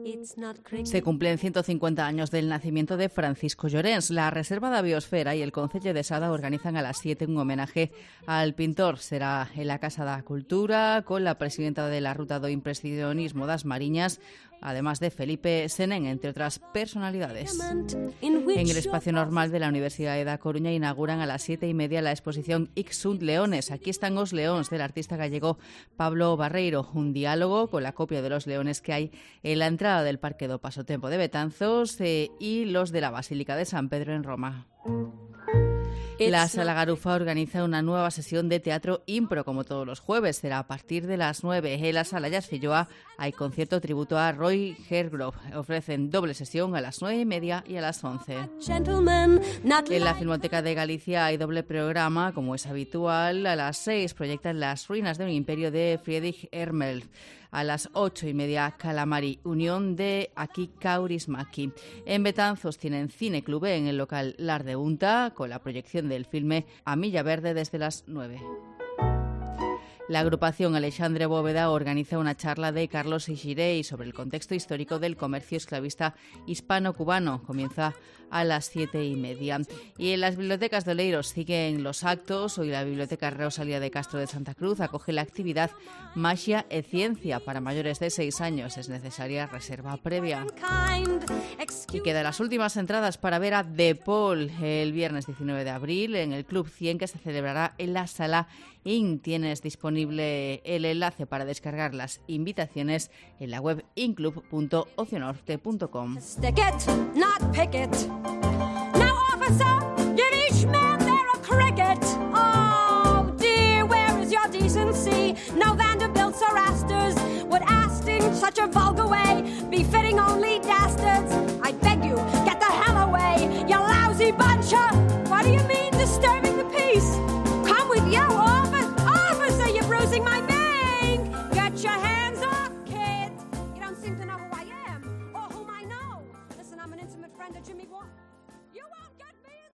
Se cumplen 150 años del nacimiento de Francisco Llorens. La Reserva de Biosfera y el Concello de Sada organizan a las 7 un homenaje al pintor. Será en la Casa da Cultura, con la presidenta de la Ruta do Impresionismo das Mariñas, además de Felipe Senén, entre otras personalidades. En el espacio normal de la Universidad da Coruña inauguran a las 7:30 la exposición X sunt leones. Aquí están os leóns, del artista gallego Pablo Barreiro, un diálogo con la copia de los leones que hay en la entrada del Parque do Pasotempo de Betanzos y los de la Basílica de San Pedro en Roma. La Sala Garufa organiza una nueva sesión de teatro impro, como todos los jueves. Será a partir de las 9. En la Sala Llas Filloa hay concierto tributo a Roy Hargrove. Ofrecen doble sesión a las 9:30 y a las 11. En la Filmoteca de Galicia hay doble programa, como es habitual. A las 6 proyectan Las ruinas de un imperio de Friedrich Hermel. A las 8:30, Calamari, Unión de Aquí Kaurismäki. En Betanzos tienen Cine Club en el local Lar de Unta, con la proyección del filme A Milla Verde desde las 9. La agrupación Alexandre Bóveda organiza una charla de Carlos Ixirei sobre el contexto histórico del comercio esclavista hispano-cubano. Comienza a las 7:30. Y en las bibliotecas de Oleiros siguen los actos. Hoy la Biblioteca Rosalía de Castro de Santa Cruz acoge la actividad Magia e Ciencia. Para mayores de 6 años es necesaria reserva previa. Y quedan las últimas entradas para ver a The Paul el viernes 19 de abril en el Club 100, que se celebrará en la Sala IN. Tienes disponible el enlace para descargar las invitaciones en la web inclub.ocionorte.com. No Vanderbilts or Astors would ask in such a vulgar way, befitting only dastards. I beg you, get the hell away, you lousy bunch of... What do you mean, disturbing the peace? Come with you, officer, you're bruising my mane. Get your hands off, kid. You don't seem to know who I am, or whom I know. Listen, I'm an intimate friend of Jimmy Watt.